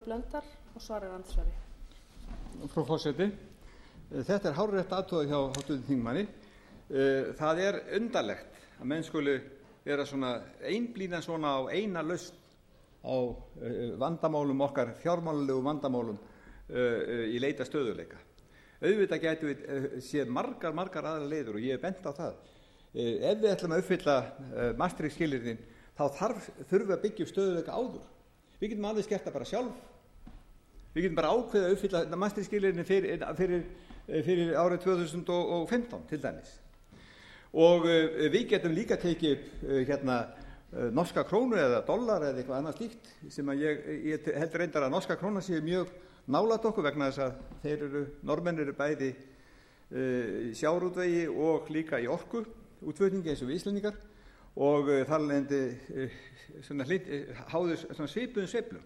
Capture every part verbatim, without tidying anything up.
Blöndal og svarar andsvari. Frú forseti, þetta er hárrétt athugað hjá háttvirtum þingmanni. Það er undarlegt að menn skuli vera svona einblína svona á eina lausn á vandamálum okkar, fjármálalegu vandamálum í leit að stöðugleika. Auðvitað gætum við séð margar, margar aðrar leiðir og ég hef bent á það. Ef við ætlum að uppfylla Maastricht skilyrðin þá þarf, þurfum við að byggja upp stöðugleika áður. Við getum alveg gert það bara sjálf. Við getum bara ákveðið að uppfylla Maastricht skilyrðin fyrir, fyrir, fyrir árið tvö þúsund og fimmtán til dæmis. Og við getum líka tekið upp hérna norska krónu eða dollar eða eitthvað annað slíkt sem að ég, ég held reyndar að norska króna sé mjög nálægt okkur vegna þess að þeir eru, normenn eru bæði uh, sjávarútvegi og líka í orku útflutningi eins og við Íslendingar og uh, þar lendi uh, svona, uh, háður svona svipuðum sveiflum.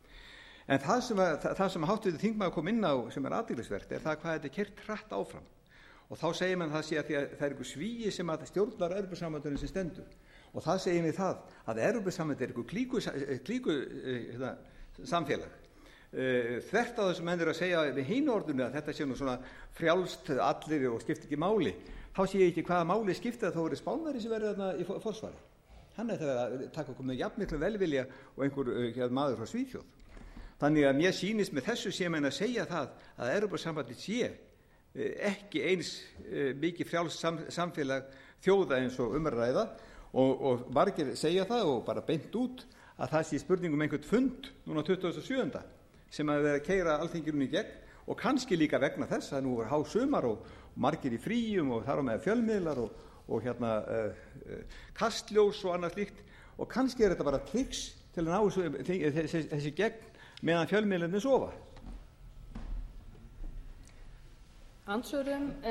En það sem, að, það, það sem háttvirtur þingmaður kom inn á sem er athyglisvert er það hvað þetta er keyrt hratt áfram. Og þá segir mann það sé að, að það er einhver svíi sem að stjórnar Evrópusambandinu sem stendur. Og það segir mig það að Evrópusambandið er einhver klíku, klíku uh, samfélag. Uh, þvert á þessum menn eru að segja við hinu orðinu að þetta sé nú svona frjálst allir og skiptir ekki máli, þá sé ég ekki hvaða máli skiptir að þá verið Spánverji sem verður þarna í forsvari. Hann er það að taka okkur með jafnmiklu velvilja og einhver uh, maður frá Svíþjóð. Þannig að mér sýnist með þessu sé menn að segja það að Evrópusambandið sé uh, ekki eins uh, mikið frjálst sam, samfélag þjóða eins og umræða og, og margir segja það og bara beint út að það sé spurning um einhvern fund núna tuttugasta og sjöunda sem að vera að keyra alþinginu í gegn og kannski líka vegna þess að nú er há sumar og, og margir í fríum og þar á með fjölmiðlar og, og hérna uh, uh, kastljós og annað slíkt og kannski er þetta bara triks til að ná þessi, þessi, þessi gegn meðan fjölmiðlarnir sofa. Andsvörum